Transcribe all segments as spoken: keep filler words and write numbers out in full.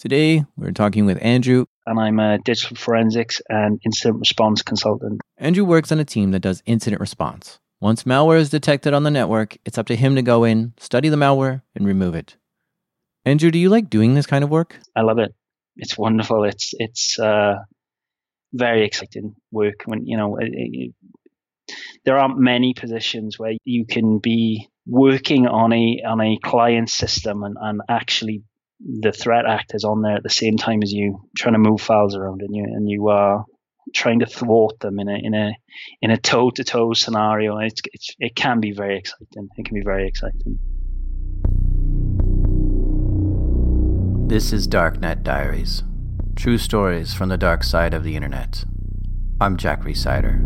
Today, we're talking with Andrew. And I'm a digital forensics and incident response consultant. Andrew works on a team that does incident response. Once malware is detected on the network, it's up to him to go in, study the malware, and remove it. Andrew, do you like doing this kind of work? I love it. It's wonderful. It's it's uh, very exciting work. When you know, it, it, there aren't many positions where you can be working on a on a client system and, and actually the threat actors on there at the same time as you, trying to move files around, and you and you are trying to thwart them in a in a in a toe to toe scenario. It's, it's it can be very exciting. It can be very exciting. This is Darknet Diaries, true stories from the dark side of the internet. I'm Jack Rhysider.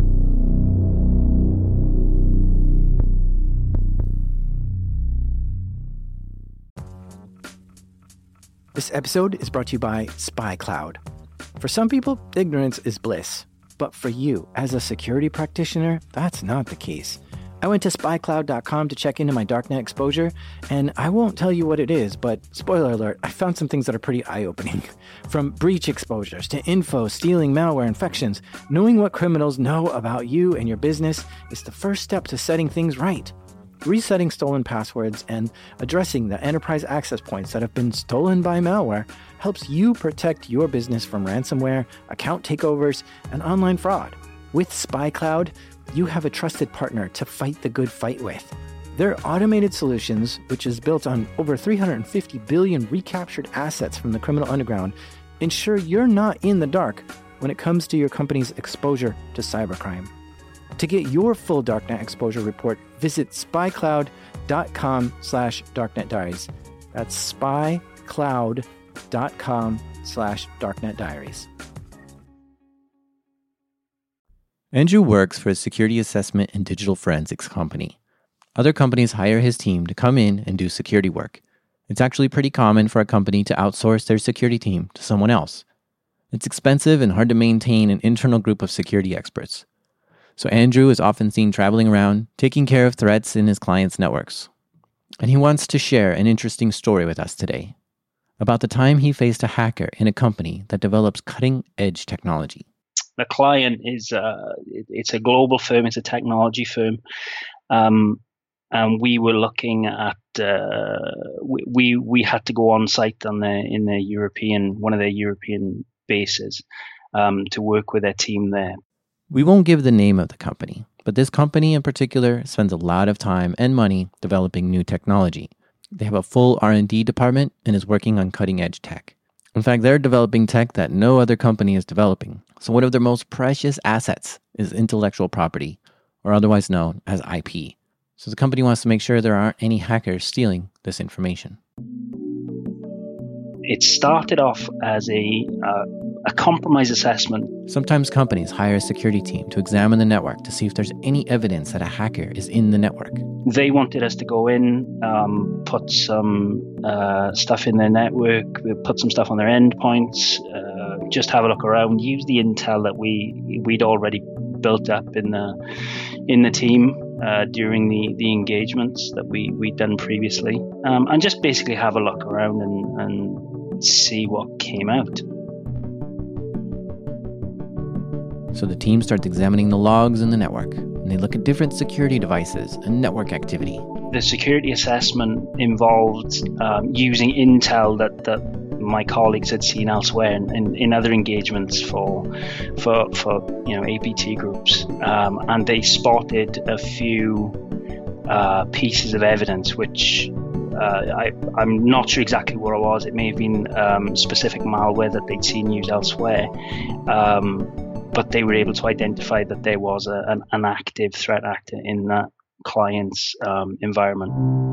This episode is brought to you by SpyCloud. For some people, ignorance is bliss. But for you, as a security practitioner, that's not the case. I went to spy cloud dot com to check into my darknet exposure, and I won't tell you what it is, but spoiler alert, I found some things that are pretty eye-opening. From breach exposures to info, stealing, malware, infections, knowing what criminals know about you and your business is the first step to setting things right. Resetting stolen passwords and addressing the enterprise access points that have been stolen by malware helps you protect your business from ransomware, account takeovers, and online fraud. With SpyCloud, you have a trusted partner to fight the good fight with. Their automated solutions, which is built on over three hundred fifty billion recaptured assets from the criminal underground, ensure you're not in the dark when it comes to your company's exposure to cybercrime. To get your full Darknet exposure report, visit spycloud.com slash darknetdiaries. That's spycloud.com slash darknetdiaries. Andrew works for a security assessment and digital forensics company. Other companies hire his team to come in and do security work. It's actually pretty common for a company to outsource their security team to someone else. It's expensive and hard to maintain an internal group of security experts. So Andrew is often seen traveling around, taking care of threats in his clients' networks. And he wants to share an interesting story with us today about the time he faced a hacker in a company that develops cutting-edge technology. The client is uh, it's a global firm. It's a technology firm, um, and we were looking at uh, we, we we had to go on site on the in the European one of their European bases um, to work with their team there. We won't give the name of the company, but this company in particular spends a lot of time and money developing new technology. They have a full R and D department and is working on cutting-edge tech. In fact, they're developing tech that no other company is developing. So one of their most precious assets is intellectual property, or otherwise known as I P. So the company wants to make sure there aren't any hackers stealing this information. It started off as a uh, a compromise assessment. Sometimes companies hire a security team to examine the network to see if there's any evidence that a hacker is in the network. They wanted us to go in, um, put some uh, stuff in their network, put some stuff on their endpoints, uh, just have a look around, use the intel that we we'd already built up in the in the team uh, during the, the engagements that we we'd done previously, um, and just basically have a look around and, and see what came out. So the team starts examining the logs in the network, and they look at different security devices and network activity. The security assessment involved um, using intel that, that my colleagues had seen elsewhere in, in, in other engagements for for for you know A P T groups, um, and they spotted a few uh, pieces of evidence which. Uh, I, I'm not sure exactly where it was. It may have been um, specific malware that they'd seen used elsewhere, um, but they were able to identify that there was a, an, an active threat actor in that client's um, environment.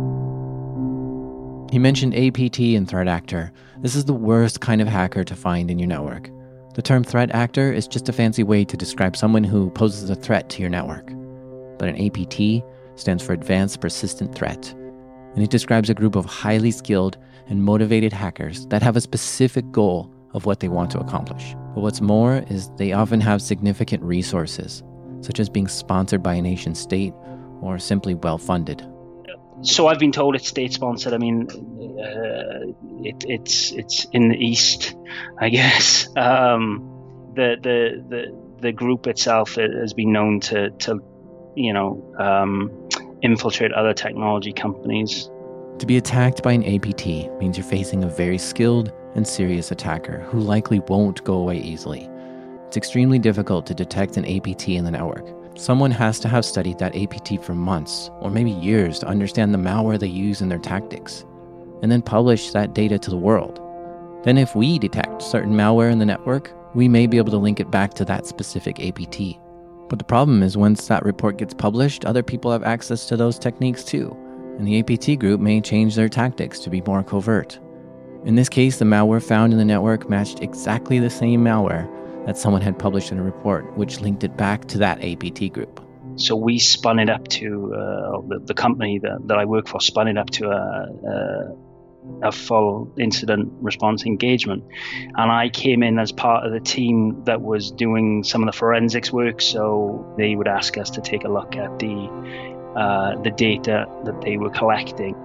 He mentioned A P T and threat actor. This is the worst kind of hacker to find in your network. The term threat actor is just a fancy way to describe someone who poses a threat to your network. But an A P T stands for Advanced Persistent Threat. And it describes a group of highly skilled and motivated hackers that have a specific goal of what they want to accomplish. But what's more is they often have significant resources, such as being sponsored by a nation state or simply well-funded. So I've been told it's state sponsored. I mean, uh, it, it's it's in the east, I guess. Um, the the the the group itself has been known to to you know um, infiltrate other technology companies. To be attacked by an A P T means you're facing a very skilled and serious attacker who likely won't go away easily. It's extremely difficult to detect an A P T in the network. Someone has to have studied that A P T for months or maybe years to understand the malware they use in their tactics, and then publish that data to the world. Then if we detect certain malware in the network, we may be able to link it back to that specific A P T. But the problem is once that report gets published, other people have access to those techniques too, and the A P T group may change their tactics to be more covert. In this case, the malware found in the network matched exactly the same malware that someone had published in a report, which linked it back to that A P T group. So we spun it up to, uh, the, the company that, that I work for spun it up to a, a, a full incident response engagement. And I came in as part of the team that was doing some of the forensics work. So they would ask us to take a look at the, uh, the data that they were collecting.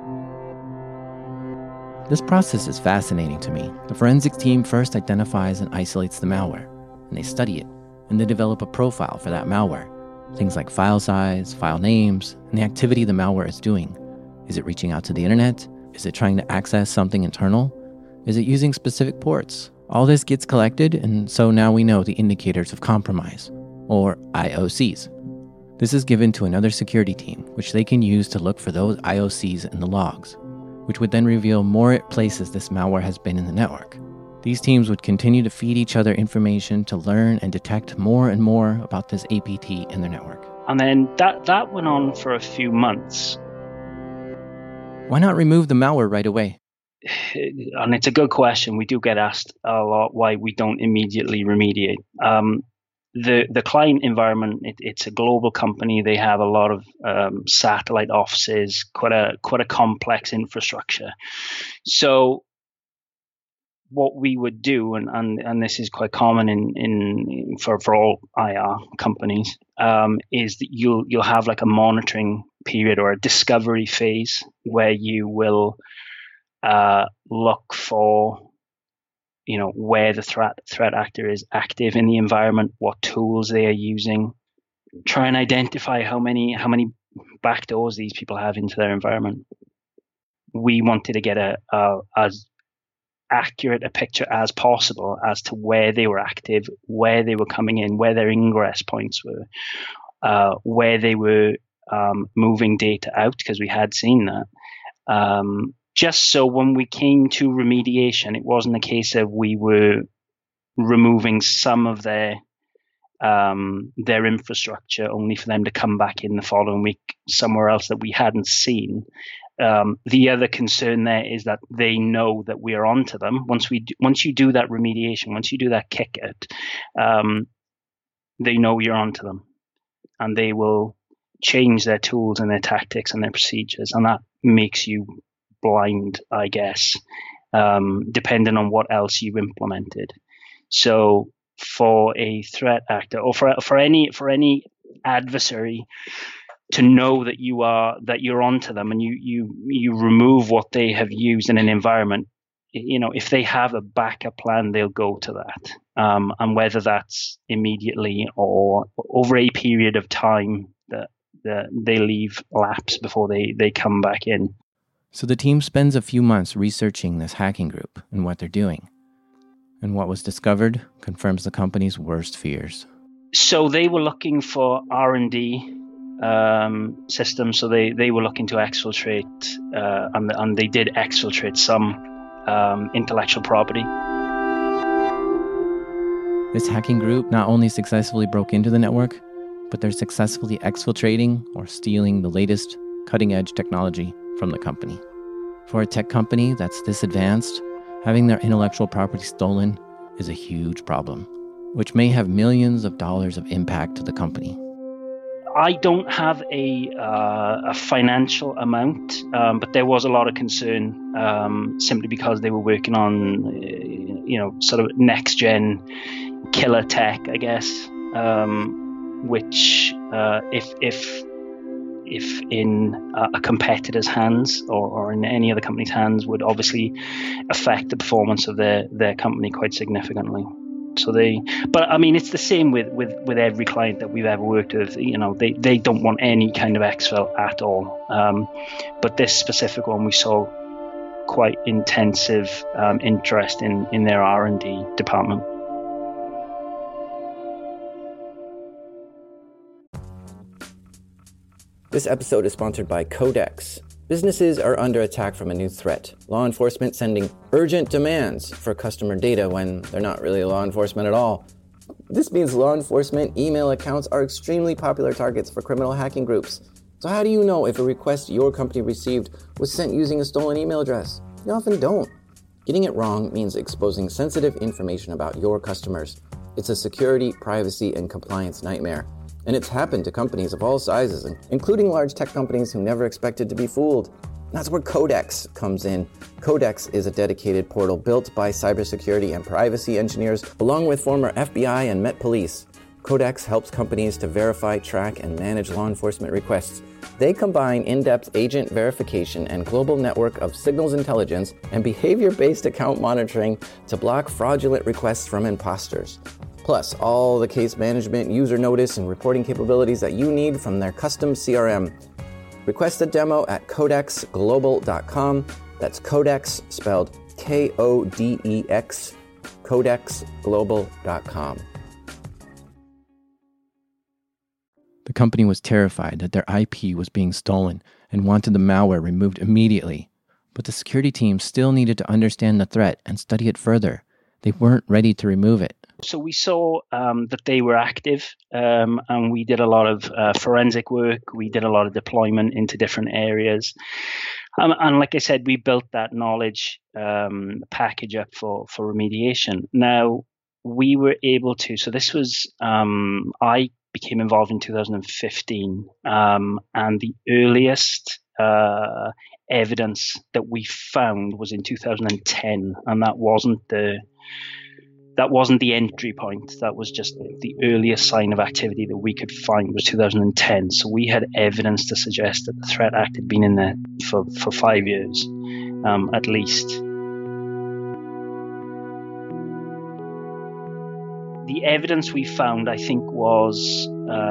This process is fascinating to me. The forensics team first identifies and isolates the malware, and they study it, and they develop a profile for that malware. Things like file size, file names, and the activity the malware is doing. Is it reaching out to the internet? Is it trying to access something internal? Is it using specific ports? All this gets collected, and so now we know the indicators of compromise, or I O Cs. This is given to another security team, which they can use to look for those I O Cs in the logs, which would then reveal more places this malware has been in the network. These teams would continue to feed each other information to learn and detect more and more about this A P T in their network. And then that, that went on for a few months. Why not remove the malware right away? And it's a good question. We do get asked a lot why we don't immediately remediate. Um, the the client environment, it, it's a global company. They have a lot of um, satellite offices, quite a quite a complex infrastructure. So what we would do, and, and, and this is quite common in, in for, for all I R companies, um, is that you'll you'll have like a monitoring period or a discovery phase where you will uh, look for, you know, where the threat threat actor is active in the environment, what tools they are using, try and identify how many how many backdoors these people have into their environment. We wanted to get a, a as accurate a picture as possible as to where they were active, where they were coming in, where their ingress points were, uh, where they were um, moving data out, because we had seen that. Um, just so when we came to remediation, it wasn't a case of we were removing some of their um, their infrastructure only for them to come back in the following week somewhere else that we hadn't seen. Um, the other concern there is that they know that we are onto them. Once we do, once you do that remediation, once you do that kick out, um, they know you're onto them, and they will change their tools and their tactics and their procedures, and that makes you blind, I guess, um, depending on what else you implemented. So for a threat actor, or for for any for any adversary, to know that you are that you're onto them, and you you you remove what they have used in an environment, you know, if they have a backup plan, they'll go to that, um, and whether that's immediately or over a period of time that, that they leave lapse before they they come back in. So the team spends a few months researching this hacking group and what they're doing, and what was discovered confirms the company's worst fears. So they were looking for R and D um, systems. So they, they were looking to exfiltrate, uh, and, and they did exfiltrate some um, intellectual property. This hacking group not only successfully broke into the network, but they're successfully exfiltrating or stealing the latest cutting-edge technology from the company. For a tech company that's this advanced, having their intellectual property stolen is a huge problem, which may have millions of dollars of impact to the company. I don't have a uh, a financial amount, um, but there was a lot of concern um, simply because they were working on, uh, you know, sort of next gen killer tech, I guess, um, which uh, if if if in a, a competitor's hands or, or in any other company's hands would obviously affect the performance of their, their company quite significantly. So they, but I mean, it's the same with, with, with every client that we've ever worked with. You know, they, they don't want any kind of exfil at all. Um, but this specific one, we saw quite intensive um, interest in, in their R and D department. This episode is sponsored by Codex. Businesses are under attack from a new threat. Law enforcement sending urgent demands for customer data when they're not really law enforcement at all. This means law enforcement email accounts are extremely popular targets for criminal hacking groups. So how do you know if a request your company received was sent using a stolen email address? You often don't. Getting it wrong means exposing sensitive information about your customers. It's a security, privacy, and compliance nightmare. And it's happened to companies of all sizes, including large tech companies who never expected to be fooled. That's where Codex comes in. Codex is a dedicated portal built by cybersecurity and privacy engineers, along with former F B I and Met Police. Codex helps companies to verify, track, and manage law enforcement requests. They combine in-depth agent verification and global network of signals intelligence and behavior-based account monitoring to block fraudulent requests from imposters. Plus, all the case management, user notice, and reporting capabilities that you need from their custom C R M. Request a demo at codex global dot com. That's Codex, spelled K O D E X, codex global dot com. The company was terrified that their I P was being stolen and wanted the malware removed immediately. But the security team still needed to understand the threat and study it further. They weren't ready to remove it. So we saw um, that they were active, um, and we did a lot of uh, forensic work. We did a lot of deployment into different areas. Um, and like I said, we built that knowledge um, package up for, for remediation. Now, we were able to, so this was, um, I became involved in two thousand fifteen, um, and the earliest uh, evidence that we found was in two thousand ten, and that wasn't the That wasn't the entry point. That was just the earliest sign of activity that we could find was two thousand ten. So we had evidence to suggest that the threat act had been in there for, for five years, um, at least. The evidence we found, I think, was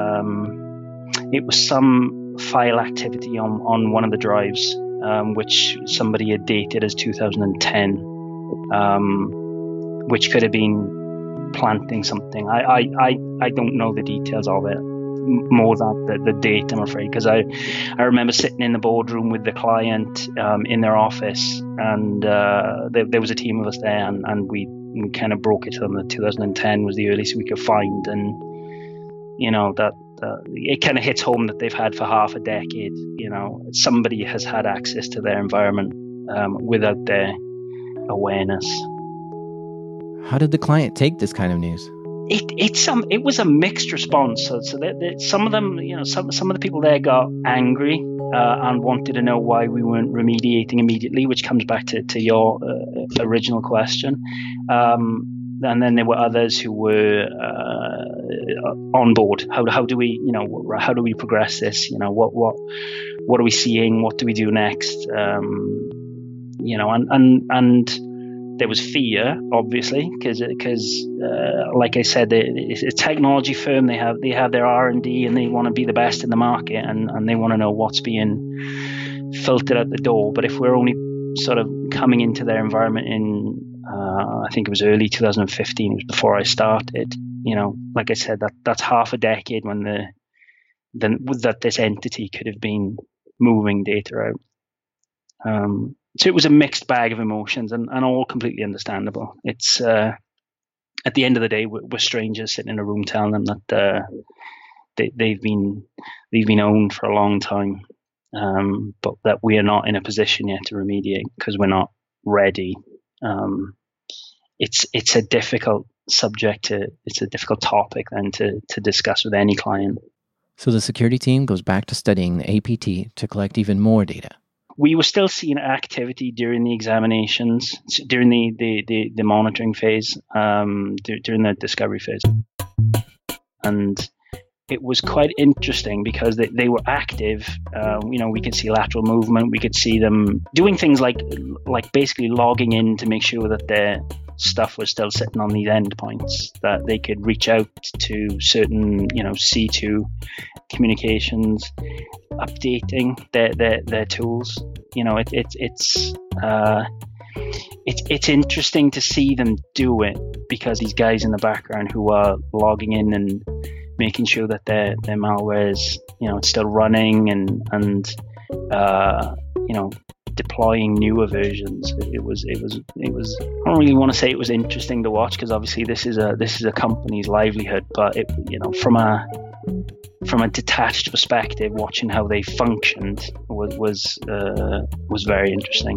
um, it was some file activity on, on one of the drives, um, which somebody had dated as two thousand ten. Um, which could have been planting something. I, I, I, I don't know the details of it, more than the, the date, I'm afraid, because I, I remember sitting in the boardroom with the client um, in their office, and uh, there, there was a team of us there, and, and we, we kind of broke it to them that two thousand ten was the earliest we could find, and, you know, that uh, it kind of hits home that they've had for half a decade, you know, somebody has had access to their environment um, without their awareness. How did the client take this kind of news? It it's um it was a mixed response. So, so that, that some of them, you know, some some of the people there got angry uh, and wanted to know why we weren't remediating immediately, which comes back to to your uh, original question. Um, and then there were others who were uh, on board. How how do we, you know, how do we progress this? You know, what what what are we seeing? What do we do next? Um, you know, and and and. There was fear, obviously, because because uh, like I said, it's a technology firm. They have they have their R and D, and they want to be the best in the market, and, and they want to know what's being filtered out the door. But if we're only sort of coming into their environment in, uh, I think it was early two thousand fifteen, it was before I started. You know, like I said, that that's half a decade when the then that this entity could have been moving data out. Um, So it was a mixed bag of emotions, and, and all completely understandable. It's uh, at the end of the day, we're, we're strangers sitting in a room telling them that uh, they, they've been they've been owned for a long time, um, but that we are not in a position yet to remediate because we're not ready. Um, it's it's a difficult subject to it's a difficult topic then to to discuss with any client. So the security team goes back to studying the A P T to collect even more data. We were still seeing activity during the examinations, during the, the, the, the monitoring phase, um, d- during the discovery phase. And it was quite interesting because they, they were active. Um, you know, we could see lateral movement. We could see them doing things like like basically logging in to make sure that their stuff was still sitting on these endpoints, that they could reach out to certain, you know, C two communications, updating their their, their tools. You know, it, it it's uh, it's it's interesting to see them do it, because these guys in the background who are logging in and making sure that their their malware is, you know, it's still running, and and uh, you know, deploying newer versions. It, it was it was it was. I don't really want to say it was interesting to watch, because obviously this is a this is a company's livelihood. But it, you know, from a from a detached perspective, watching how they functioned was was uh, was very interesting.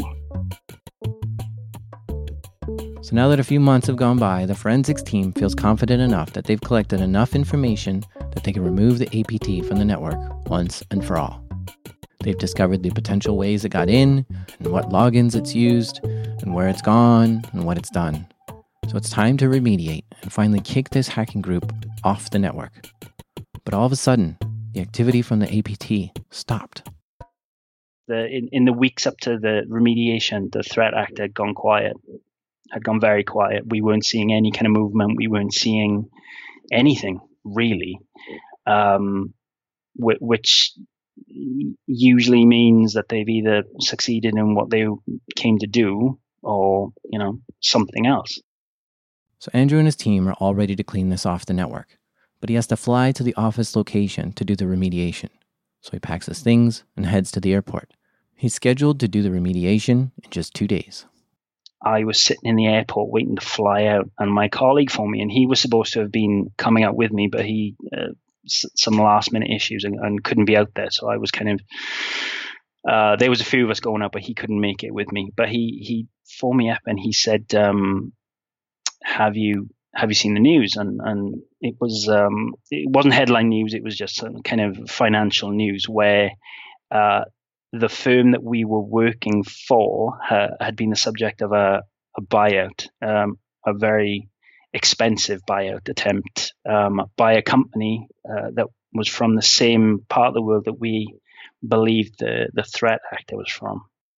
So now that a few months have gone by, the forensics team feels confident enough that they've collected enough information that they can remove the A P T from the network once and for all. They've discovered the potential ways it got in, and what logins it's used, and where it's gone, and what it's done. So it's time to remediate and finally kick this hacking group off the network. But all of a sudden, the activity from the A P T stopped. The, in, in the weeks up to the remediation, the threat actor had gone quiet, had gone very quiet. We weren't seeing any kind of movement. We weren't seeing anything, really, um, w- which usually means that they've either succeeded in what they came to do, or, you know, something else. So Andrew and his team are all ready to clean this off the network, but he has to fly to the office location to do the remediation. So he packs his things and heads to the airport. He's scheduled to do the remediation in just two days. I was sitting in the airport waiting to fly out, and my colleague phoned me, and he was supposed to have been coming out with me, but he uh, s- some last minute issues and, and couldn't be out there. So I was kind of uh, there was a few of us going out, but he couldn't make it with me. But he he phoned me up and he said, um, "Have you have you seen the news?" And and it was um, it wasn't headline news. It was just some kind of financial news where uh, the firm that we were working for uh, had been the subject of a, a buyout, um, a very expensive buyout attempt um, by a company uh, that was from the same part of the world that we believed the, the threat actor was from.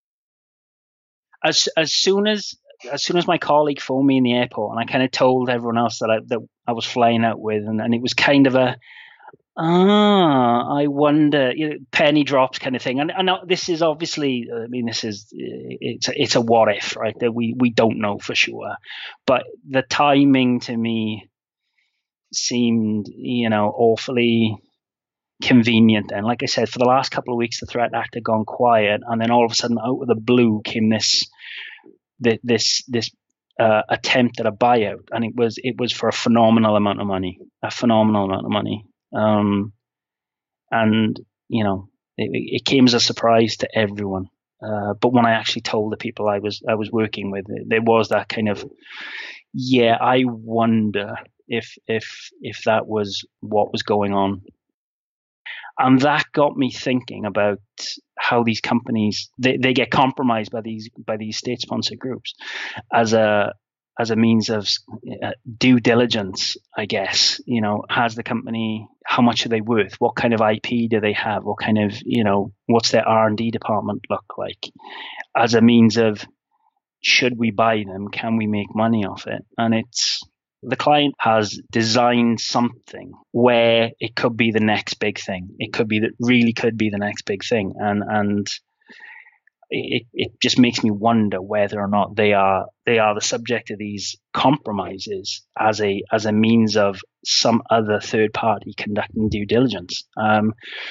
As as soon as as soon as my colleague phoned me in the airport, and I kind of told everyone else that I that I was flying out with, and, and it was kind of a Ah, I wonder, you know, penny drops kind of thing. And, and this is obviously, I mean, this is, it's a, it's a what if, right? That we, we don't know for sure. But the timing to me seemed, you know, awfully convenient. And like I said, for the last couple of weeks, the threat actor had gone quiet. And then all of a sudden, out of the blue came this, this, this, uh, attempt at a buyout. And it was, it was for a phenomenal amount of money, a phenomenal amount of money. Um, and, you know, it, it came as a surprise to everyone. Uh, but when I actually told the people I was I was working with, there was that kind of, yeah, I wonder if if if that was what was going on. And that got me thinking about how these companies they, they get compromised by these by these state-sponsored groups as a as a means of uh, due diligence, I guess. You know, has the company, how much are they worth? What kind of I P do they have? What kind of, you know, what's their R and D department look like? As a means of, should we buy them? Can we make money off it? And it's, the client has designed something where it could be the next big thing. It could be that really could be the next big thing. And, and, It, it just makes me wonder whether or not they are they are the subject of these compromises as a as a means of some other third party conducting due diligence. Um,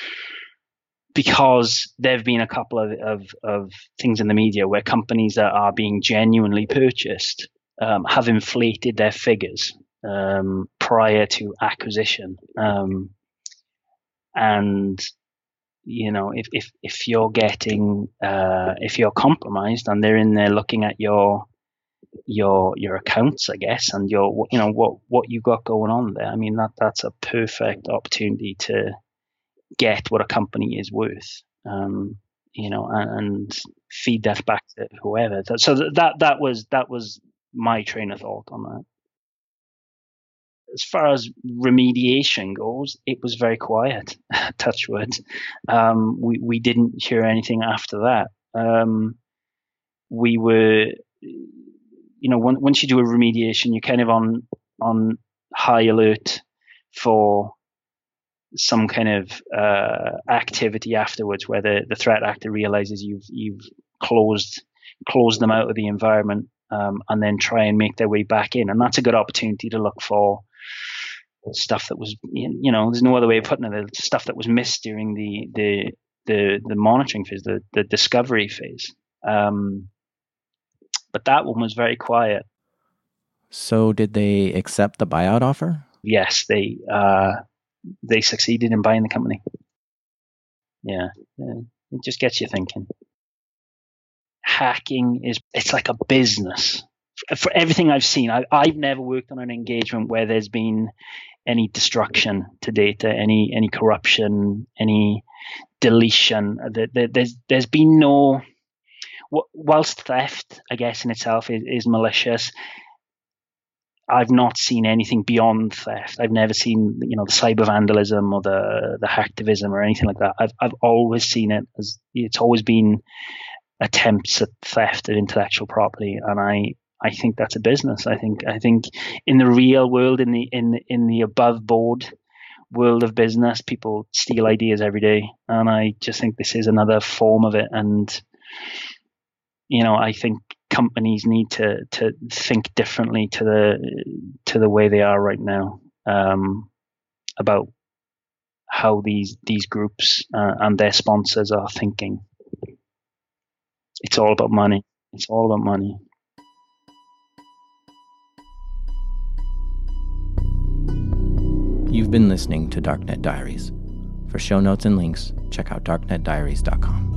because there have been a couple of, of, of things in the media where companies that are being genuinely purchased um, have inflated their figures um, prior to acquisition. Um, and You know, if, if, if you're getting, uh, if you're compromised and they're in there looking at your, your, your accounts, I guess, and your, you know, what, what you got going on there. I mean, that, that's a perfect opportunity to get what a company is worth, um, you know, and, and feed that back to whoever. So that, that was, that was my train of thought on that. as far as remediation goes, it was very quiet. Touch wood. Um, we we didn't hear anything after that. Um, we were, you know, when, once you do a remediation, you're kind of on on high alert for some kind of uh, activity afterwards, where the, the threat actor realizes you've you've closed closed them out of the environment, um, and then try and make their way back in. And that's a good opportunity to look for stuff that was, you know, there's no other way of putting it, stuff that was missed during the the the, the monitoring phase, the, the discovery phase. Um, but that one was very quiet. So did they accept the buyout offer? Yes, they uh, they succeeded in buying the company. Yeah, yeah, it just gets you thinking. Hacking is, it's like a business. For everything I've seen, I, I've never worked on an engagement where there's been any destruction to data, any any corruption, any deletion. There, there's there's been no. Whilst theft, I guess, in itself is, is malicious, I've not seen anything beyond theft. I've never seen, you know, the cyber vandalism or the the hacktivism or anything like that. I've I've always seen it as, it's always been attempts at theft of intellectual property, and I I think that's a business. I think I think in the real world, in the in the, in the above board world of business, people steal ideas every day, and I just think this is another form of it. And you know, I think companies need to to think differently to the to the way they are right now, um, about how these these groups uh, and their sponsors are thinking. It's all about money. It's all about money. You've been listening to Darknet Diaries. For show notes and links, check out darknet diaries dot com.